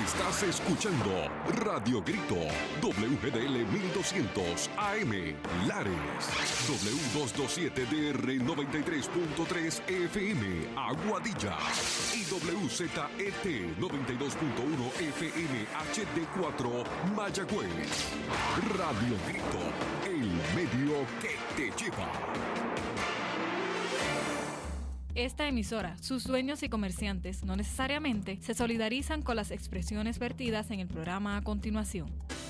Estás escuchando Radio Grito, WGDL 1200 AM, Lares, W227DR 93.3 FM, Aguadilla, y WZET 92.1 FM HD4, Mayagüez. Radio Grito, el medio que te lleva. Esta emisora, sus dueños y comerciantes no necesariamente se solidarizan con las expresiones vertidas en el programa a continuación.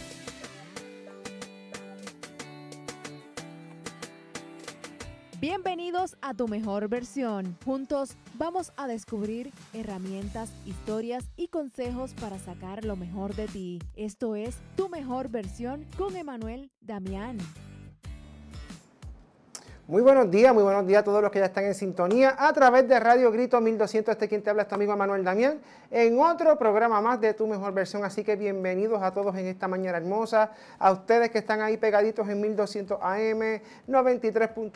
Bienvenidos a Tu Mejor Versión. Juntos vamos a descubrir herramientas, historias y consejos para sacar lo mejor de ti. Esto es Tu Mejor Versión con Emanuel Damián. Muy buenos días a todos los que ya están en sintonía a través de Radio Grito 1200. Quien te habla es tu amigo Emanuel Damián en otro programa más de Tu Mejor Versión. Así que bienvenidos a todos en esta mañana hermosa, a ustedes que están ahí pegaditos en 1200 AM, 93.3,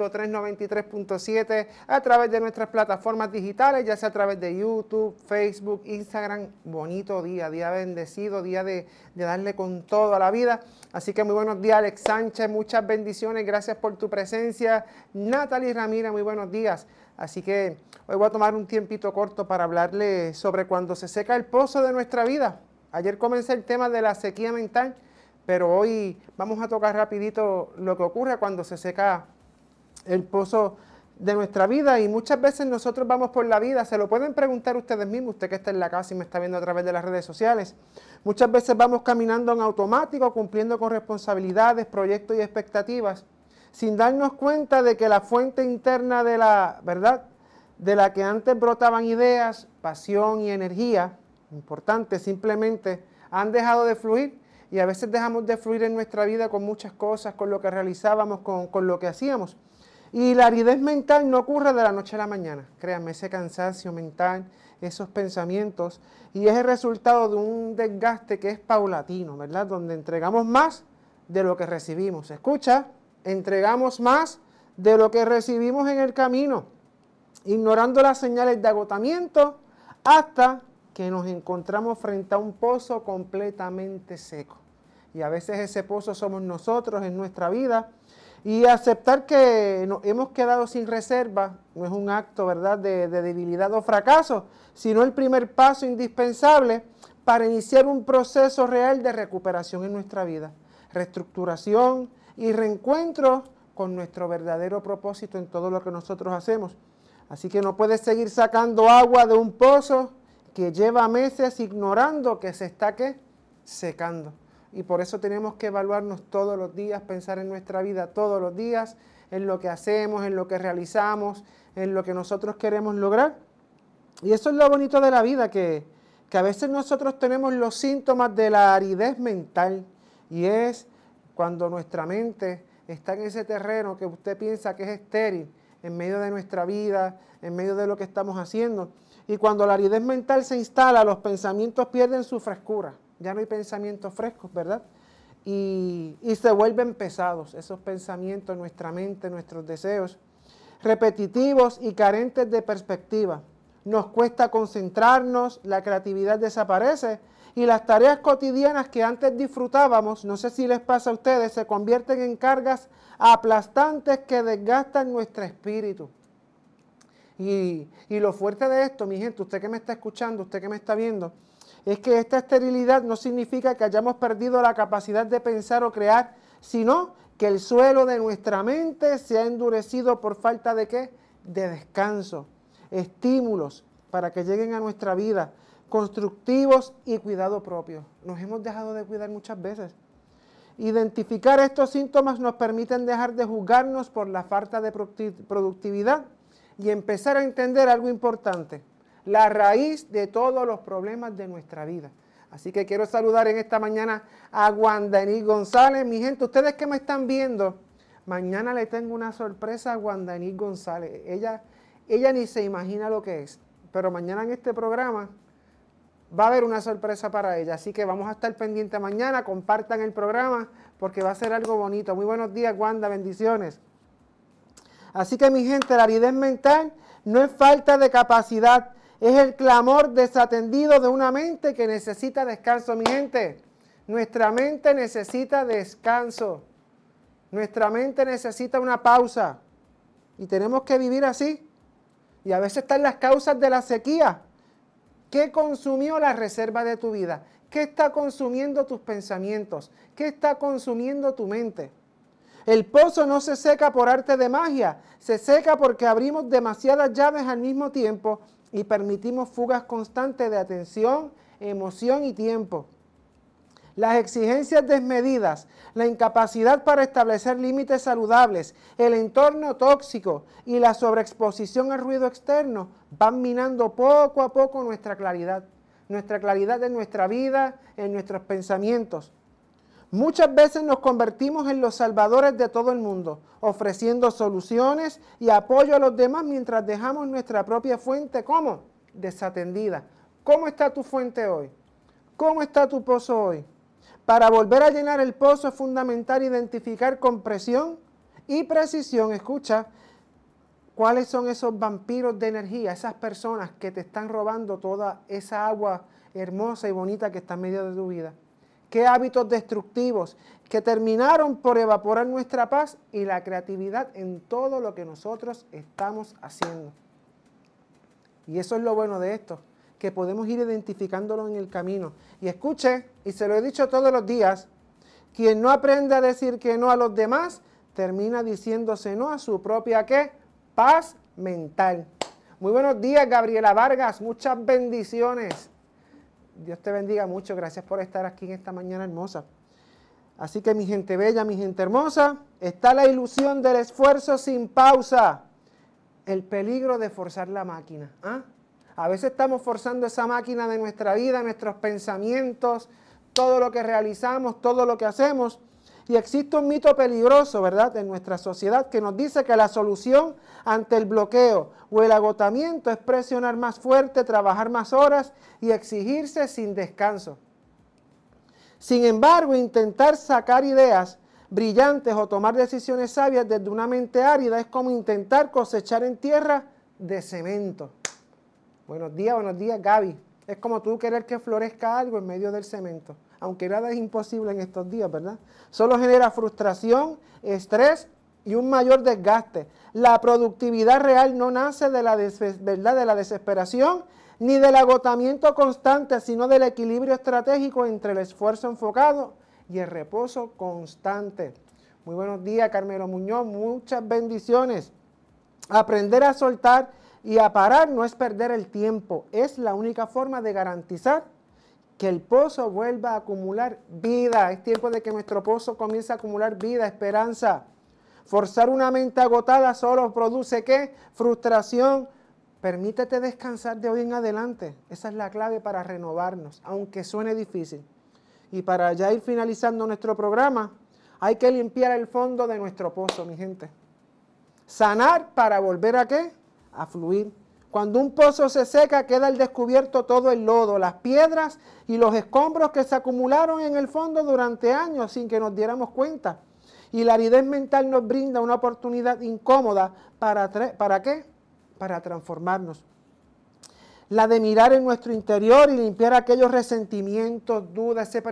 93.7, a través de nuestras plataformas digitales, ya sea a través de YouTube, Facebook, Instagram. Bonito día bendecido, día de darle con todo a la vida. Así que muy buenos días, Alex Sánchez, muchas bendiciones, gracias por tu presencia. Natalie Ramírez, muy buenos días. Así que hoy voy a tomar un tiempito corto para hablarle sobre cuando se seca el pozo de nuestra vida. Ayer comencé el tema de la sequía mental, pero hoy vamos a tocar rapidito lo que ocurre cuando se seca el pozo de nuestra vida. Y muchas veces nosotros vamos por la vida, se lo pueden preguntar ustedes mismos, usted que está en la casa y me está viendo a través de las redes sociales. Muchas veces vamos caminando en automático, cumpliendo con responsabilidades, proyectos y expectativas, sin darnos cuenta de que la fuente interna de la verdad, de la que antes brotaban ideas, pasión y energía, importante, simplemente han dejado de fluir. Y a veces dejamos de fluir en nuestra vida con muchas cosas, con lo que realizábamos, con lo que hacíamos. Y la aridez mental no ocurre de la noche a la mañana. Créanme, ese cansancio mental, esos pensamientos, y es el resultado de un desgaste que es paulatino, ¿verdad? Donde entregamos más de lo que recibimos. Escucha, entregamos más de lo que recibimos en el camino, ignorando las señales de agotamiento hasta que nos encontramos frente a un pozo completamente seco. Y a veces ese pozo somos nosotros en nuestra vida. Y aceptar que nos hemos quedado sin reserva no es un acto, ¿verdad?, de debilidad o fracaso, sino el primer paso indispensable para iniciar un proceso real de recuperación en nuestra vida, reestructuración y reencuentro con nuestro verdadero propósito en todo lo que nosotros hacemos. Así que no puedes seguir sacando agua de un pozo que lleva meses ignorando que se está secando. Y por eso tenemos que evaluarnos todos los días, pensar en nuestra vida todos los días, en lo que hacemos, en lo que realizamos, en lo que nosotros queremos lograr. Y eso es lo bonito de la vida, que a veces nosotros tenemos los síntomas de la aridez mental. Y es cuando nuestra mente está en ese terreno que usted piensa que es estéril, en medio de nuestra vida, en medio de lo que estamos haciendo. Y cuando la aridez mental se instala, los pensamientos pierden su frescura. Ya no hay pensamientos frescos, ¿verdad? Y se vuelven pesados esos pensamientos, nuestra mente, nuestros deseos, repetitivos y carentes de perspectiva. Nos cuesta concentrarnos, la creatividad desaparece y las tareas cotidianas que antes disfrutábamos, no sé si les pasa a ustedes, se convierten en cargas aplastantes que desgastan nuestro espíritu. Y lo fuerte de esto, mi gente, usted que me está escuchando, usted que me está viendo, es que esta esterilidad no significa que hayamos perdido la capacidad de pensar o crear, sino que el suelo de nuestra mente se ha endurecido por falta de ¿qué? De descanso, estímulos para que lleguen a nuestra vida, constructivos y cuidado propio. Nos hemos dejado de cuidar muchas veces. Identificar estos síntomas nos permiten dejar de juzgarnos por la falta de productividad y empezar a entender algo importante, la raíz de todos los problemas de nuestra vida. Así que quiero saludar en esta mañana a Wandaní González. Mi gente, ustedes que me están viendo, mañana le tengo una sorpresa a Wandaní González. Ella ni se imagina lo que es, pero mañana en este programa va a haber una sorpresa para ella. Así que vamos a estar pendientes mañana, compartan el programa porque va a ser algo bonito. Muy buenos días, Wanda, bendiciones. Así que mi gente, la aridez mental no es falta de capacidad, Es el clamor desatendido de una mente que necesita descanso. Mi gente, nuestra mente necesita descanso. Nuestra mente necesita una pausa. Y tenemos que vivir así. Y a veces están las causas de la sequía. ¿Qué consumió la reserva de tu vida? ¿Qué está consumiendo tus pensamientos? ¿Qué está consumiendo tu mente? El pozo no se seca por arte de magia. Se seca porque abrimos demasiadas llaves al mismo tiempo y permitimos fugas constantes de atención, emoción y tiempo. Las exigencias desmedidas, la incapacidad para establecer límites saludables, el entorno tóxico y la sobreexposición al ruido externo van minando poco a poco nuestra claridad en nuestra vida, en nuestros pensamientos. Muchas veces nos convertimos en los salvadores de todo el mundo, ofreciendo soluciones y apoyo a los demás mientras dejamos nuestra propia fuente, ¿cómo? Desatendida. ¿Cómo está tu fuente hoy? ¿Cómo está tu pozo hoy? Para volver a llenar el pozo es fundamental identificar con presión y precisión, escucha, cuáles son esos vampiros de energía, esas personas que te están robando toda esa agua hermosa y bonita que está en medio de tu vida. ¿Qué hábitos destructivos que terminaron por evaporar nuestra paz y la creatividad en todo lo que nosotros estamos haciendo? Y eso es lo bueno de esto, que podemos ir identificándolo en el camino. Y escuche, y se lo he dicho todos los días, quien no aprende a decir que no a los demás, termina diciéndose no a su propia ¿qué? Paz mental. Muy buenos días, Gabriela Vargas, muchas bendiciones. Dios te bendiga mucho, gracias por estar aquí en esta mañana hermosa. Así que mi gente bella, mi gente hermosa, está la ilusión del esfuerzo sin pausa, el peligro de forzar la máquina. A veces estamos forzando esa máquina de nuestra vida, nuestros pensamientos, todo lo que realizamos, todo lo que hacemos. Y existe un mito peligroso, ¿verdad?, en nuestra sociedad que nos dice que la solución ante el bloqueo o el agotamiento es presionar más fuerte, trabajar más horas y exigirse sin descanso. Sin embargo, intentar sacar ideas brillantes o tomar decisiones sabias desde una mente árida es como intentar cosechar en tierra de cemento. Buenos días, Gaby. Es como tú querer que florezca algo en medio del cemento. Aunque nada es imposible en estos días, ¿verdad? Solo genera frustración, estrés y un mayor desgaste. La productividad real no nace de la desesperación ni del agotamiento constante, sino del equilibrio estratégico entre el esfuerzo enfocado y el reposo constante. Muy buenos días, Carmelo Muñoz, muchas bendiciones. Aprender a soltar y a parar no es perder el tiempo, es la única forma de garantizar que el pozo vuelva a acumular vida. Es tiempo de que nuestro pozo comience a acumular vida, esperanza. Forzar una mente agotada solo produce ¿qué? Frustración. Permítete descansar de hoy en adelante. Esa es la clave para renovarnos, aunque suene difícil. Y para ya ir finalizando nuestro programa, hay que limpiar el fondo de nuestro pozo, mi gente. Sanar para volver ¿a qué? A fluir. Cuando un pozo se seca, queda al descubierto todo el lodo, las piedras y los escombros que se acumularon en el fondo durante años sin que nos diéramos cuenta. Y la aridez mental nos brinda una oportunidad incómoda ¿para qué? Para transformarnos. La de mirar en nuestro interior y limpiar aquellos resentimientos, dudas, ese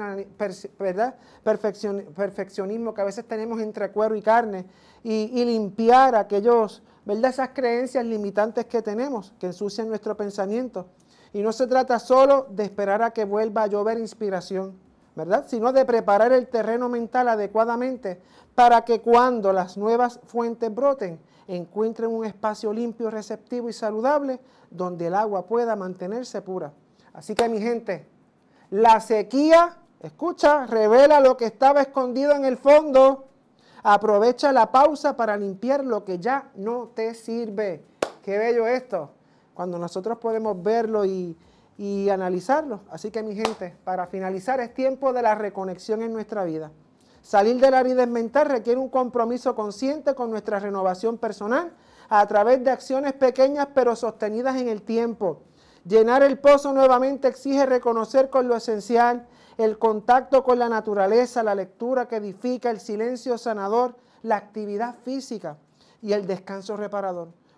perfeccionismo que a veces tenemos entre cuero y carne y limpiar aquellos, ¿verdad?, esas creencias limitantes que tenemos, que ensucian nuestro pensamiento. Y no se trata solo de esperar a que vuelva a llover inspiración, ¿verdad?, sino de preparar el terreno mental adecuadamente para que cuando las nuevas fuentes broten, encuentren un espacio limpio, receptivo y saludable donde el agua pueda mantenerse pura. Así que, mi gente, la sequía, escucha, revela lo que estaba escondido en el fondo. Aprovecha la pausa para limpiar lo que ya no te sirve. Qué bello esto, cuando nosotros podemos verlo y analizarlo. Así que, mi gente, para finalizar, es tiempo de la reconexión en nuestra vida. Salir de la aridez mental requiere un compromiso consciente con nuestra renovación personal a través de acciones pequeñas pero sostenidas en el tiempo. Llenar el pozo nuevamente exige reconocer con lo esencial, el contacto con la naturaleza, la lectura que edifica, el silencio sanador, la actividad física y el descanso reparador.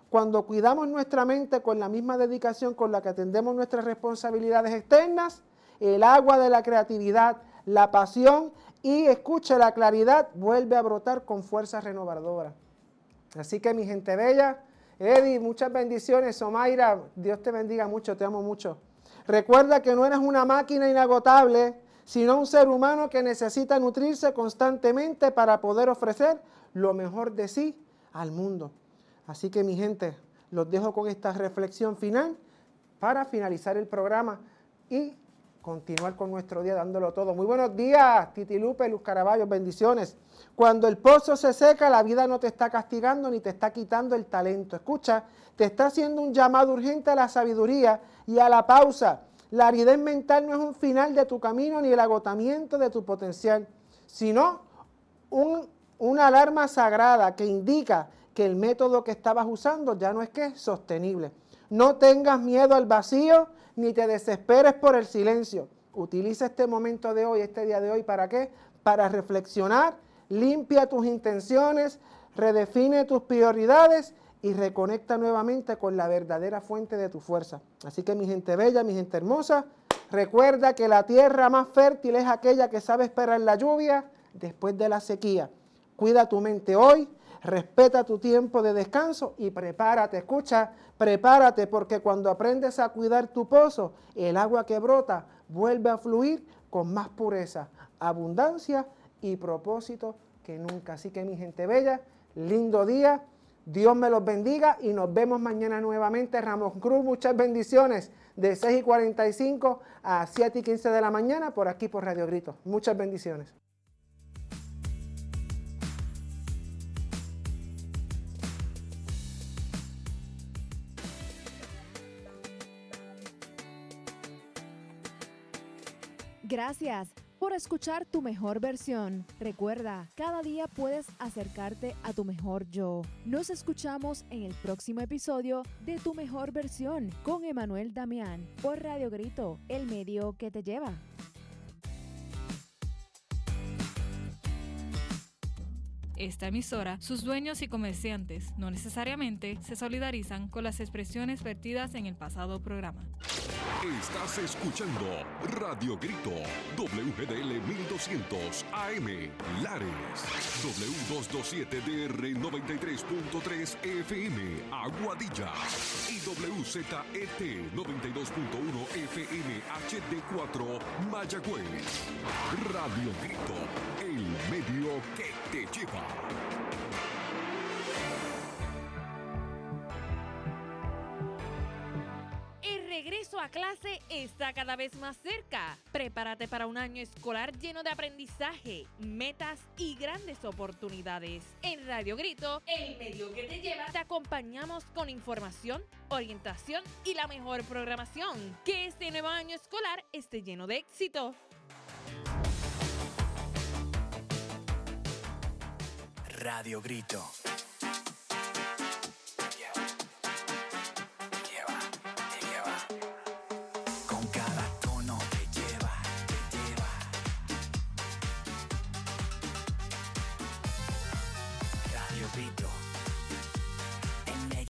cuando cuidamos nuestra mente con la misma dedicación con la que atendemos nuestras responsabilidades externas, el agua de la creatividad, la pasión y, escuche, la claridad vuelve a brotar con fuerza renovadora. Así que mi gente bella, Eddie, muchas bendiciones. Somaira, Dios te bendiga mucho, te amo mucho. Recuerda que no eres una máquina inagotable, sino un ser humano que necesita nutrirse constantemente para poder ofrecer lo mejor de sí al mundo. Así que mi gente, los dejo con esta reflexión final para finalizar el programa y continuar con nuestro día dándolo todo. Muy buenos días, Titi Lupe, Luz Caraballo, bendiciones. Cuando el pozo se seca, la vida no te está castigando ni te está quitando el talento. Escucha, te está haciendo un llamado urgente a la sabiduría y a la pausa. La aridez mental no es un final de tu camino ni el agotamiento de tu potencial, sino una alarma sagrada que indica que el método que estabas usando ya no es sostenible. No tengas miedo al vacío ni te desesperes por el silencio. Utiliza este momento de hoy, este día de hoy, ¿para qué? Para reflexionar, limpia tus intenciones, redefine tus prioridades y reconecta nuevamente con la verdadera fuente de tu fuerza. Así que mi gente bella, mi gente hermosa, recuerda que la tierra más fértil es aquella que sabe esperar la lluvia después de la sequía. Cuida tu mente hoy, respeta tu tiempo de descanso y prepárate, escucha, prepárate porque cuando aprendes a cuidar tu pozo, el agua que brota vuelve a fluir con más pureza, abundancia y propósito que nunca. Así que mi gente bella, lindo día, Dios me los bendiga y nos vemos mañana nuevamente. Ramos Cruz, muchas bendiciones de 6:45 a 7:15 de la mañana por aquí por Radio Grito. Muchas bendiciones. Gracias por escuchar Tu Mejor Versión. Recuerda, cada día puedes acercarte a tu mejor yo. Nos escuchamos en el próximo episodio de Tu Mejor Versión con Emanuel Damián por Radio Grito, el medio que te lleva. Esta emisora, sus dueños y comerciantes no necesariamente se solidarizan con las expresiones vertidas en el pasado programa. Estás escuchando Radio Grito, WGDL 1200 AM, Lares, W227DR 93.3 FM, Aguadilla, y WZET 92.1 FM HD4, Mayagüez. Radio Grito, el medio que te lleva. A clase está cada vez más cerca. Prepárate para un año escolar lleno de aprendizaje, metas y grandes oportunidades. En Radio Grito, el medio que te lleva, te acompañamos con información, orientación y la mejor programación. Que este nuevo año escolar esté lleno de éxito. Radio Grito. Radio Grito.